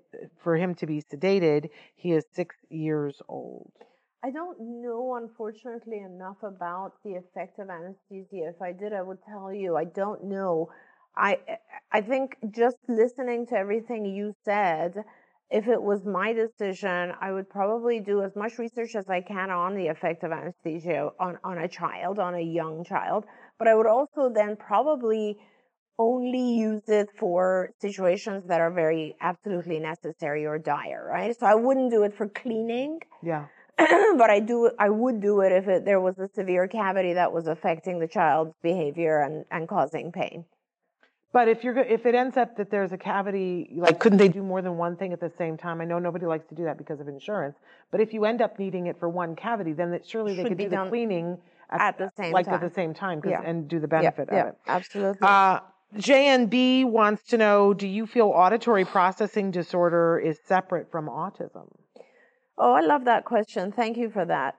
sedated. He is 6 years old. I don't know, unfortunately, enough about the effect of anesthesia. If I did, I would tell you. I don't know. I think just listening to everything you said, if it was my decision, I would probably do as much research as I can on the effect of anesthesia on a child, on a young child. But I would also then probably only use it for situations that are very absolutely necessary or dire, right? So I wouldn't do it for cleaning. Yeah. But I would do it if there was a severe cavity that was affecting the child's behavior and causing pain. But if it ends up that there's a cavity, like, couldn't they do more than one thing at the same time? I know nobody likes to do that because of insurance. But if you end up needing it for one cavity, then surely they could do the cleaning at the same time. At the same time, and do the benefit of it. Absolutely. JNB wants to know: do you feel auditory processing disorder is separate from autism? Oh, I love that question. Thank you for that.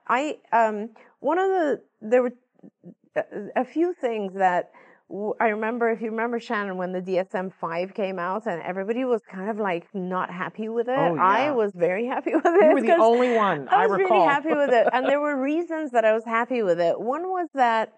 There were a few things that I remember, if you remember, Shannon, when the DSM-5 came out and everybody was kind of like not happy with it. Oh, yeah. I was very happy with it. You were the only one, I recall. I was really happy with it. And there were reasons that I was happy with it. One was that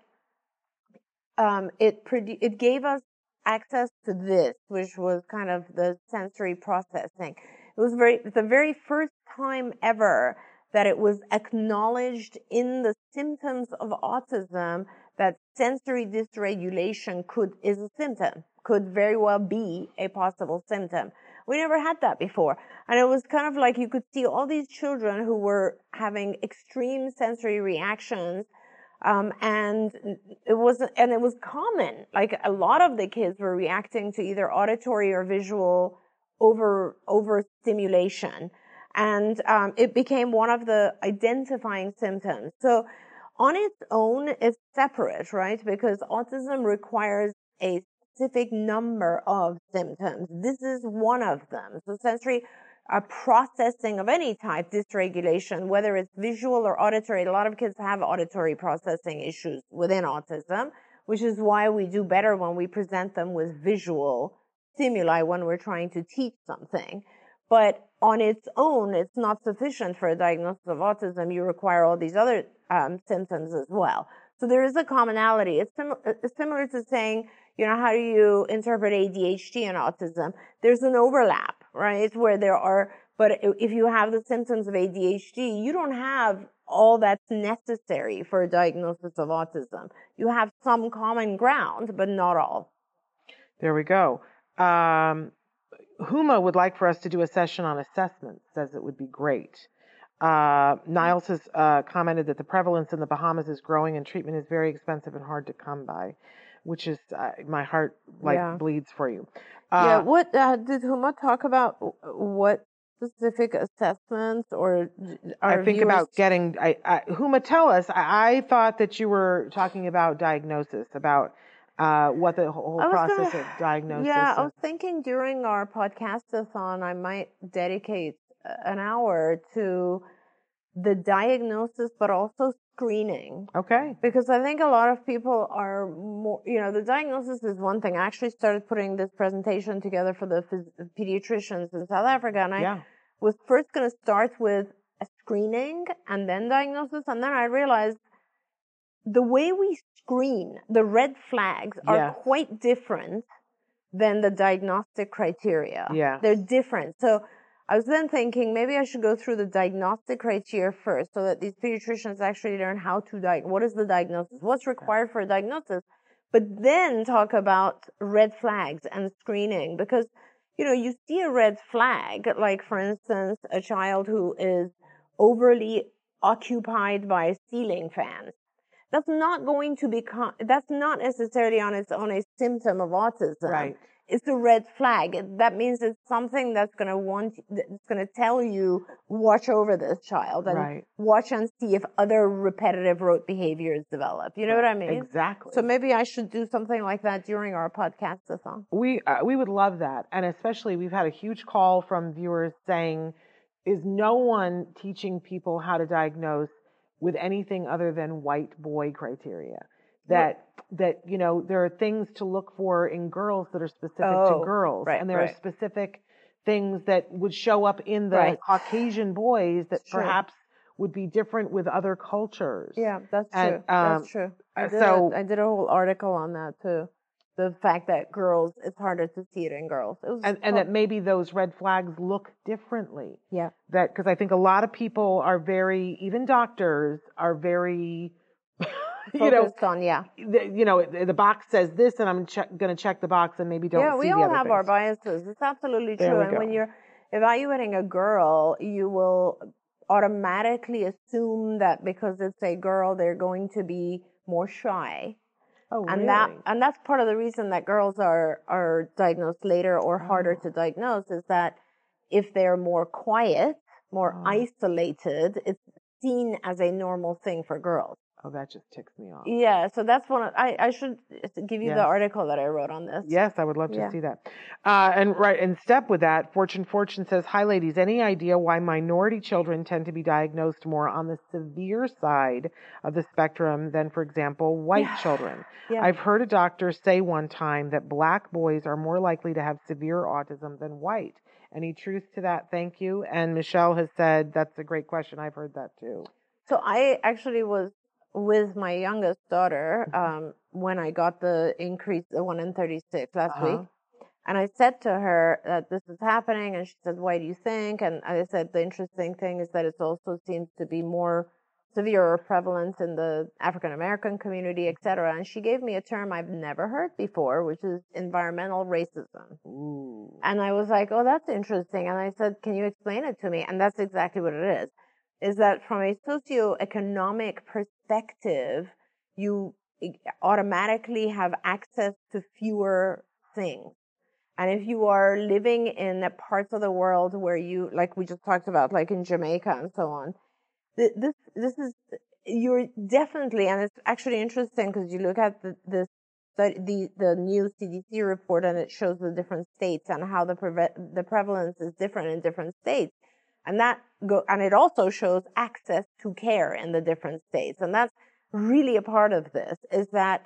it gave us access to this, which was kind of the sensory processing. It was the very first time ever that it was acknowledged in the symptoms of autism that sensory dysregulation is a symptom, could very well be a possible symptom. We never had that before. And it was kind of like you could see all these children who were having extreme sensory reactions, and it was common. Like, a lot of the kids were reacting to either auditory or visual overstimulation. And it became one of the identifying symptoms. So on its own, it's separate, right? Because autism requires a specific number of symptoms. This is one of them. So sensory processing of any type, dysregulation, whether it's visual or auditory. A lot of kids have auditory processing issues within autism, which is why we do better when we present them with visual stimuli when we're trying to teach something. But on its own, it's not sufficient for a diagnosis of autism. You require all these other symptoms as well. So there is a commonality. It's similar to saying, you know, how do you interpret ADHD and autism? There's an overlap, right? Where but if you have the symptoms of ADHD, you don't have all that's necessary for a diagnosis of autism. You have some common ground, but not all. There we go. Huma would like for us to do a session on assessment, says it would be great. Niles has commented that the prevalence in the Bahamas is growing and treatment is very expensive and hard to come by, which is, my heart bleeds for you. What did Huma talk about? What specific assessments, or I think about getting, Huma, tell us, I thought that you were talking about diagnosis, about what the whole process of diagnosis. Yeah, I was thinking during our podcast-a-thon, I might dedicate an hour to the diagnosis, but also screening. Okay. Because I think a lot of people are more, the diagnosis is one thing. I actually started putting this presentation together for the pediatricians in South Africa, and I was first going to start with a screening and then diagnosis, and then I realized the way we screen, the red flags are quite different than the diagnostic criteria. Yeah. They're different. So I was then thinking maybe I should go through the diagnostic criteria first so that these pediatricians actually learn how to what is the diagnosis, what's required for a diagnosis, but then talk about red flags and screening. Because, you see a red flag, like for instance, a child who is overly occupied by ceiling fans. That's not going to that's not necessarily on its own a symptom of autism. Right. It's a red flag. That means it's something that's going to tell you, watch over this child and watch and see if other repetitive rote behaviors develop. You know what I mean? Exactly. So maybe I should do something like that during our podcast-a-thon. We would love that. And especially we've had a huge call from viewers saying, is no one teaching people how to diagnose with anything other than white boy criteria? That there are things to look for in girls that are specific to girls, and there are specific things that would show up in the Caucasian boys that perhaps would be different with other cultures. Yeah, that's true. That's true. I did a whole article on that too. The fact that girls, it's harder to see it in girls. And that maybe those red flags look differently. Yeah. Because I think a lot of people are even doctors are very, focused on, the box says this and I'm going to check the box and maybe don't see the other we all have things. our biases. It's absolutely true. And when you're evaluating a girl, you will automatically assume that because it's a girl, they're going to be more shy. Oh, and really? that's part of the reason that girls are diagnosed later or harder to diagnose is that if they're more quiet, more isolated, it's seen as a normal thing for girls. Oh, that just ticks me off. Yeah, so that's I should give you the article that I wrote on this. Yes, I would love to see that. And in step with that, Fortune says, hi ladies, any idea why minority children tend to be diagnosed more on the severe side of the spectrum than, for example, white children? Yeah. I've heard a doctor say one time that black boys are more likely to have severe autism than white. Any truth to that? Thank you. And Michelle has said, that's a great question. I've heard that too. So I actually was with my youngest daughter when I got the increase, the 1 in 36 last week. And I said to her that this is happening, and she said, why do you think? And I said, the interesting thing is that it also seems to be more severe or prevalent in the African-American community, etc. And she gave me a term I've never heard before, which is environmental racism. Ooh. And I was like, oh, that's interesting. And I said, can you explain it to me? And that's exactly what it is that from a socioeconomic perspective, you automatically have access to fewer things. And if you are living in parts of the world where you, like we just talked about, like in Jamaica and so on, this is, you're definitely, and it's actually interesting because you look at the new CDC report and it shows the different states and how the prevalence is different in different states. And it also shows access to care in the different states. And that's really a part of this, is that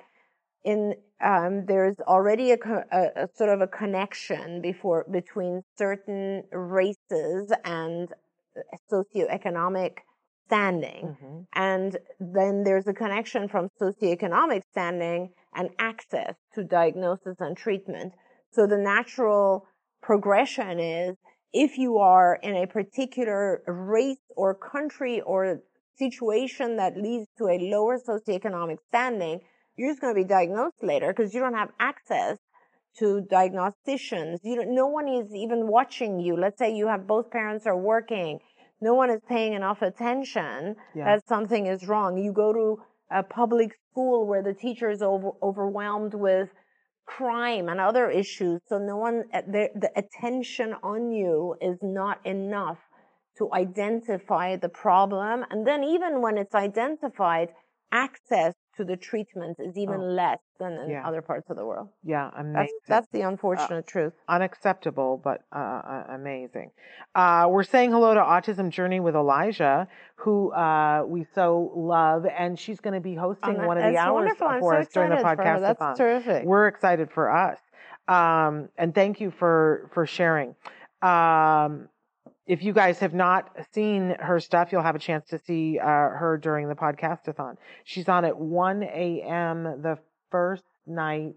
there's already a sort of a connection between certain races and socioeconomic standing. Mm-hmm. And then there's a connection from socioeconomic standing and access to diagnosis and treatment. So the natural progression is, if you are in a particular race or country or situation that leads to a lower socioeconomic standing, you're just going to be diagnosed later because you don't have access to diagnosticians. No one is even watching you. Let's say you have both parents are working. No one is paying enough attention that something is wrong. You go to a public school where the teacher is overwhelmed with crime and other issues. So no one, the attention on you is not enough to identify the problem. And then even when it's identified, access to the treatment is even less than in other parts of the world. Yeah, amazing. That's the unfortunate truth. Unacceptable, but amazing. We're saying hello to Autism Journey with Elijah, who we so love, and she's going to be hosting one of the hours for us during the podcast. That's terrific. We're excited for us, and thank you for sharing. If you guys have not seen her stuff, you'll have a chance to see her during the podcast-a-thon. She's on at 1 a.m. the first night,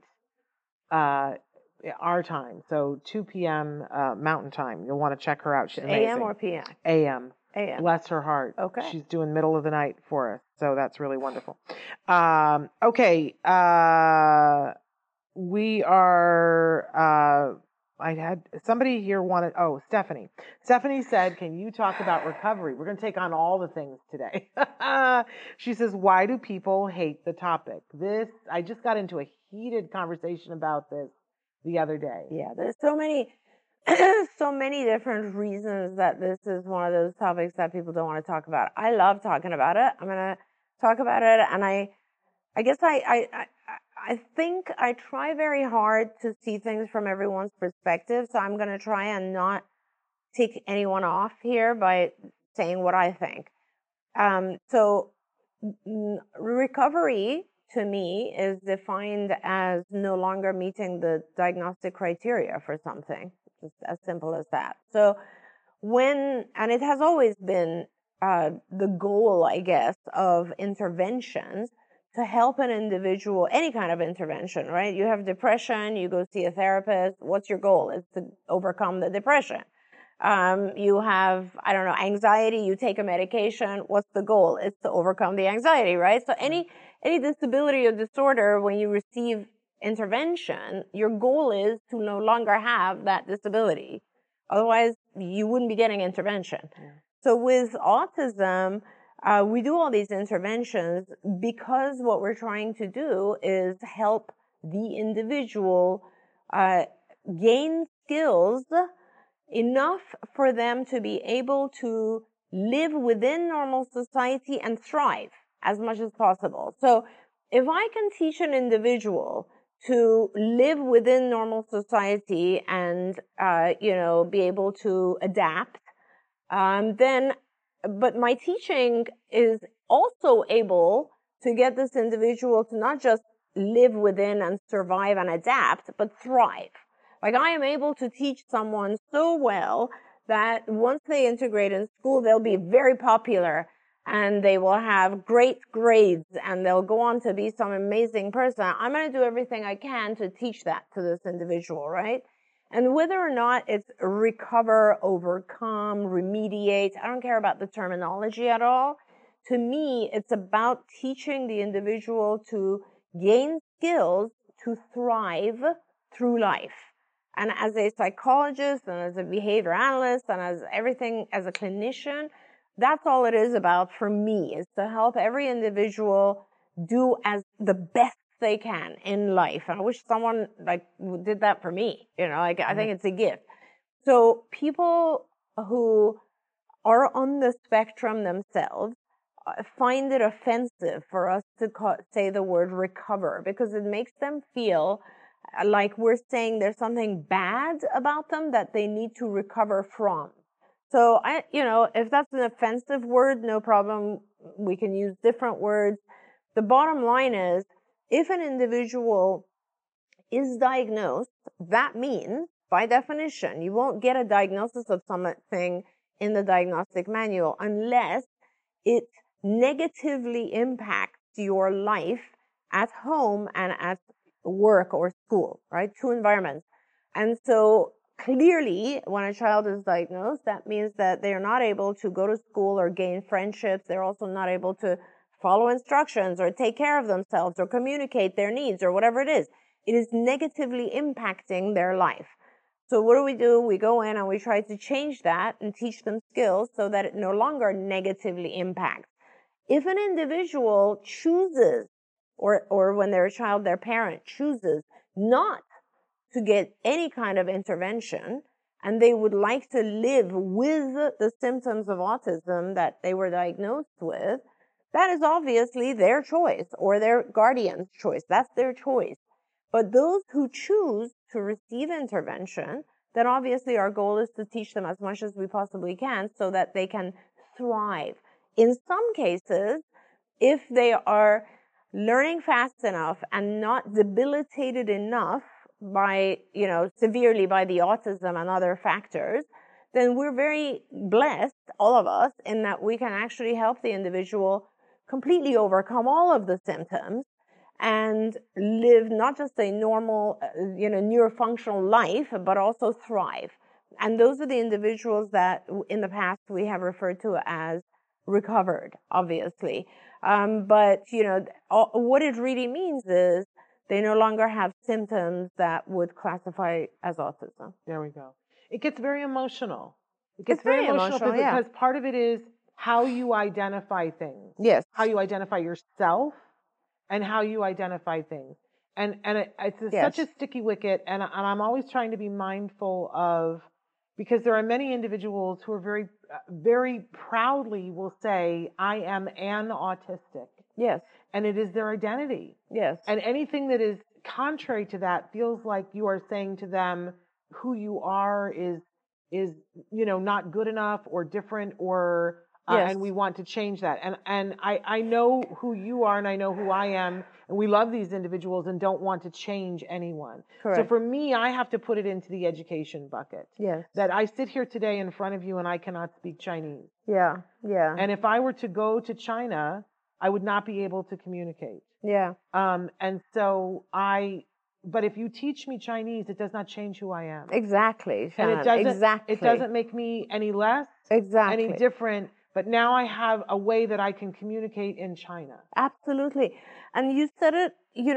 our time, so 2 p.m. Mountain Time. You'll want to check her out. She's amazing. A.m. or P.M.? A.m. A.M. Bless her heart. Okay. She's doing middle of the night for us, so that's really wonderful. Okay. We are... I had somebody here wanted, Stephanie. Stephanie said, can you talk about recovery? We're going to take on all the things today. She says, why do people hate the topic? I just got into a heated conversation about this the other day. Yeah, there's so many different reasons that this is one of those topics that people don't want to talk about. I love talking about it. I'm going to talk about it. And I guess I think I try very hard to see things from everyone's perspective, so I'm going to try and not take anyone off here by saying what I think. So recovery, to me, is defined as no longer meeting the diagnostic criteria for something, just as simple as that. So and it has always been the goal, I guess, of interventions, to help an individual, any kind of intervention, right? You have depression, you go see a therapist. What's your goal? It's to overcome the depression. You have, anxiety, you take a medication. What's the goal? It's to overcome the anxiety, right? So any disability or disorder, when you receive intervention, your goal is to no longer have that disability. Otherwise, you wouldn't be getting intervention. Yeah. So with autism, we do all these interventions because what we're trying to do is help the individual gain skills enough for them to be able to live within normal society and thrive as much as possible. So if I can teach an individual to live within normal society and, be able to adapt, but my teaching is also able to get this individual to not just live within and survive and adapt, but thrive. Like I am able to teach someone so well that once they integrate in school, they'll be very popular and they will have great grades and they'll go on to be some amazing person. I'm going to do everything I can to teach that to this individual, right? And whether or not it's recover, overcome, remediate, I don't care about the terminology at all. To me, it's about teaching the individual to gain skills to thrive through life. And as a psychologist and as a behavior analyst and as everything as a clinician, that's all it is about for me, is to help every individual do as the best they can in life. And I wish someone did that for me. I think it's a gift. So people who are on the spectrum themselves find it offensive for us to say the word recover, because it makes them feel like we're saying there's something bad about them that they need to recover from. So if that's an offensive word, no problem. We can use different words. The bottom line is, if an individual is diagnosed, that means, by definition, you won't get a diagnosis of something in the diagnostic manual unless it negatively impacts your life at home and at work or school, right? Two environments. And so clearly, when a child is diagnosed, that means that they're not able to go to school or gain friendships. They're also not able to follow instructions or take care of themselves or communicate their needs or whatever it is. It is negatively impacting their life. So what do? We go in and we try to change that and teach them skills so that it no longer negatively impacts. If an individual chooses, or when they're a child, their parent chooses not to get any kind of intervention, and they would like to live with the symptoms of autism that they were diagnosed with, that is obviously their choice or their guardian's choice. That's their choice. But those who choose to receive intervention, then obviously our goal is to teach them as much as we possibly can so that they can thrive. In some cases, if they are learning fast enough and not debilitated enough by, severely by the autism and other factors, then we're very blessed, all of us, in that we can actually help the individual completely overcome all of the symptoms and live not just a normal, neurofunctional life, but also thrive. And those are the individuals that in the past we have referred to as recovered, obviously. But what it really means is they no longer have symptoms that would classify as autism. There we go. It gets very emotional. It gets very emotional because part of it is how you identify things. Yes. How you identify yourself and how you identify things. And it's such a sticky wicket, and I'm always trying to be mindful of, because there are many individuals who are very, very proudly will say, I am an autistic. Yes. And it is their identity. Yes. And anything that is contrary to that feels like you are saying to them who you are is not good enough or different or and we want to change that. And I know who you are and I know who I am, and we love these individuals and don't want to change anyone. Correct. So for me, I have to put it into the education bucket. Yes. That I sit here today in front of you and I cannot speak Chinese. Yeah. Yeah. And if I were to go to China, I would not be able to communicate. Yeah. And so but if you teach me Chinese, it does not change who I am. Exactly, Shannon. And it doesn't make me any less, any different, but now I have a way that I can communicate in China. Absolutely. And you said it,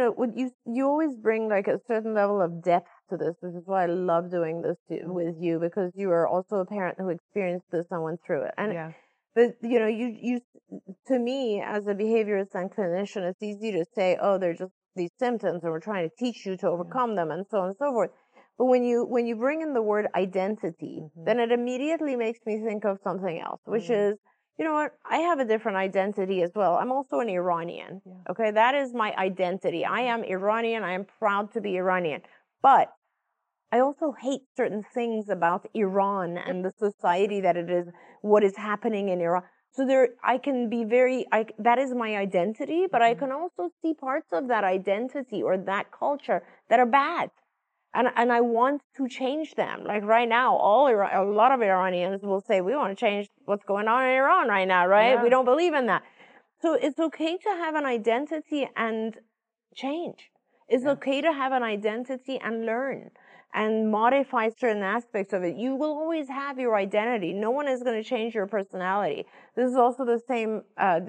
you always bring like a certain level of depth to this, which is why I love doing this with you, because you are also a parent who experienced this and went through it. And but you to me as a behaviorist and clinician, it's easy to say, oh, they're just these symptoms and we're trying to teach you to overcome them and so on and so forth. But when you bring in the word identity, then it immediately makes me think of something else, which is, you know what? I have a different identity as well. I'm also an Iranian. Yeah. Okay. That is my identity. I am Iranian. I am proud to be Iranian, but I also hate certain things about Iran and the society that it is, what is happening in Iran. So I can be that is my identity, but I can also see parts of that identity or that culture that are bad. And I want to change them. Like right now, a lot of Iranians will say, we want to change what's going on in Iran right now, right? Yeah. We don't believe in that. So it's okay to have an identity and change. It's okay to have an identity and learn and modify certain aspects of it. You will always have your identity. No one is going to change your personality. This is also the same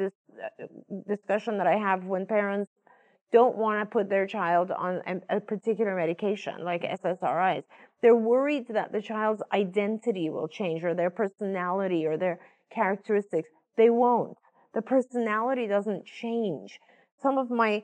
discussion that I have when parents don't want to put their child on a particular medication like SSRIs. They're worried that the child's identity will change or their personality or their characteristics. They won't. The personality doesn't change. Some of my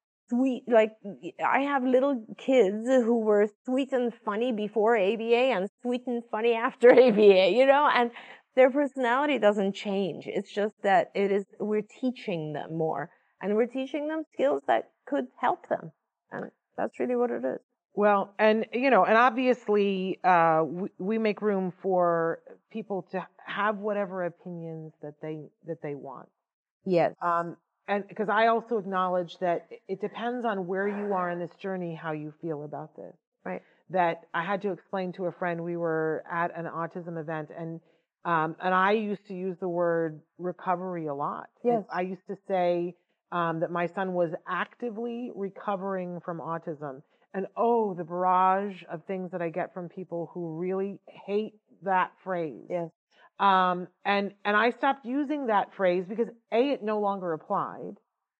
I have little kids who were sweet and funny before ABA and sweet and funny after ABA, and their personality doesn't change. It's just that we're teaching them more and we're teaching them skills that could help them. And that's really what it is. Well, and obviously, we make room for people to have whatever opinions that they want. Yes. And because I also acknowledge that it depends on where you are in this journey, how you feel about this. Right. That I had to explain to a friend, we were at an autism event and I used to use the word recovery a lot. Yes. I used to say that my son was actively recovering from autism. And the barrage of things that I get from people who really hate that phrase. Yes. And I stopped using that phrase because it no longer applied.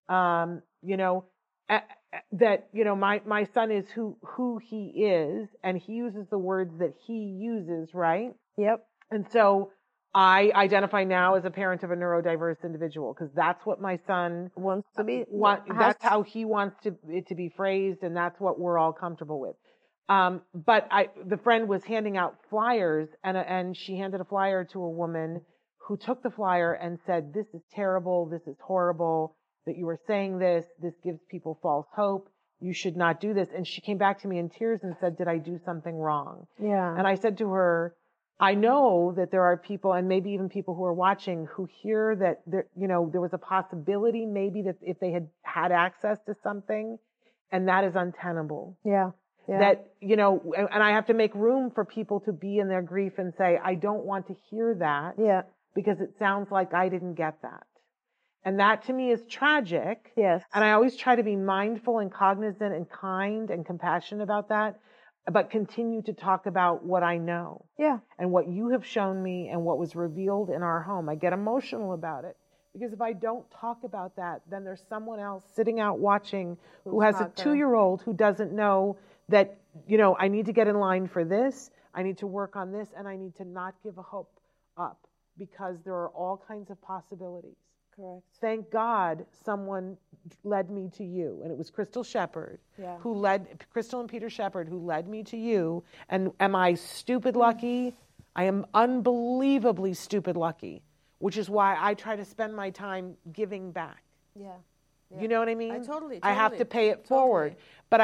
My son is who he is, and he uses the words that he uses, right? Yep. And so I identify now as a parent of a neurodiverse individual because that's what my son wants to be. That's how he wants it to be phrased, and that's what we're all comfortable with. But the friend was handing out flyers, and she handed a flyer to a woman who took the flyer and said, "This is terrible. This is horrible that you are saying this. This gives people false hope. You should not do this." And she came back to me in tears and said, "Did I do something wrong?" Yeah. And I said to her, I know that there are people, and maybe even people who are watching, who hear that there was a possibility maybe that if they had access to something, and that is untenable. Yeah. That, and I have to make room for people to be in their grief and say, I don't want to hear that. Yeah. Because it sounds like I didn't get that. And that to me is tragic. Yes. And I always try to be mindful and cognizant and kind and compassionate about that, but continue to talk about what I know. Yeah. And what you have shown me and what was revealed in our home. I get emotional about it because if I don't talk about that, then there's someone else sitting out watching who has a 2-year-old who doesn't know that, I need to get in line for this. I need to work on this, and I need to not give a hope up because there are all kinds of possibilities. Correct. Thank God someone led me to you. And it was Crystal Shepard Crystal and Peter Shepard who led me to you. And am I stupid lucky? I am unbelievably stupid lucky, which is why I try to spend my time giving back. Yeah. You know what I mean? I totally. I have to pay it forward. But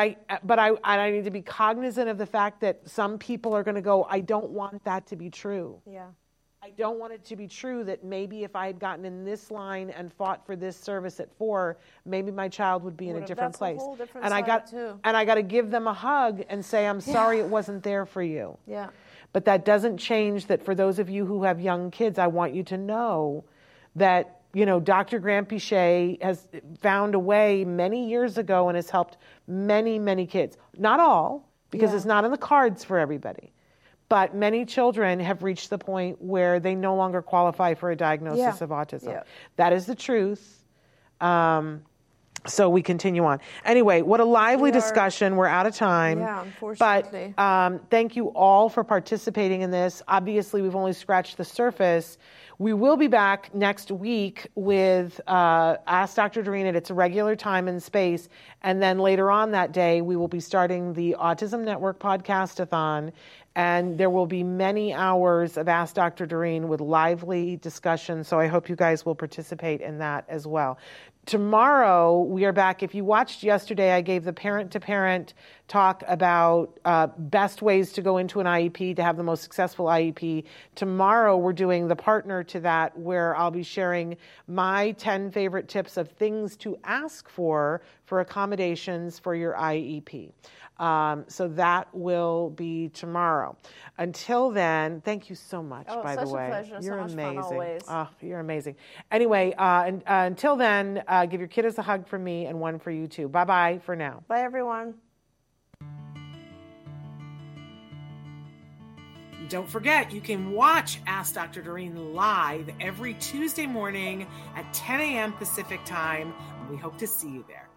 I need to be cognizant of the fact that some people are going to go, I don't want that to be true. Yeah. I don't want it to be true that maybe if I had gotten in this line and fought for this service at 4, maybe my child would be in a different place. A whole different and too. I got to give them a hug and say, I'm sorry it wasn't there for you. Yeah. But that doesn't change that for those of you who have young kids, I want you to know that, Dr. Grant Pichet has found a way many years ago and has helped many, many kids. Not all, because it's not in the cards for everybody. But many children have reached the point where they no longer qualify for a diagnosis of autism. Yeah. That is the truth. So we continue on. Anyway, what a lively discussion. We're out of time. Yeah, unfortunately. But thank you all for participating in this. Obviously, we've only scratched the surface. We will be back next week with Ask Dr. Doreen at its regular time and space. And then later on that day, we will be starting the Autism Network Podcast-a-thon. And there will be many hours of Ask Dr. Doreen with lively discussion. So I hope you guys will participate in that as well. Tomorrow, we are back. If you watched yesterday, I gave the parent-to-parent talk about best ways to go into an IEP to have the most successful IEP. Tomorrow, we're doing the partner to that, where I'll be sharing my 10 favorite tips of things to ask for accommodations for your IEP. So that will be tomorrow. Until then, thank you so much, by the way. Such a pleasure. You're so much amazing. Fun always. Oh, you're amazing. Anyway, until then, give your kiddos a hug from me and one for you too. Bye-bye for now. Bye, everyone. Don't forget, you can watch Ask Dr. Doreen live every Tuesday morning at 10 a.m. Pacific time. We hope to see you there.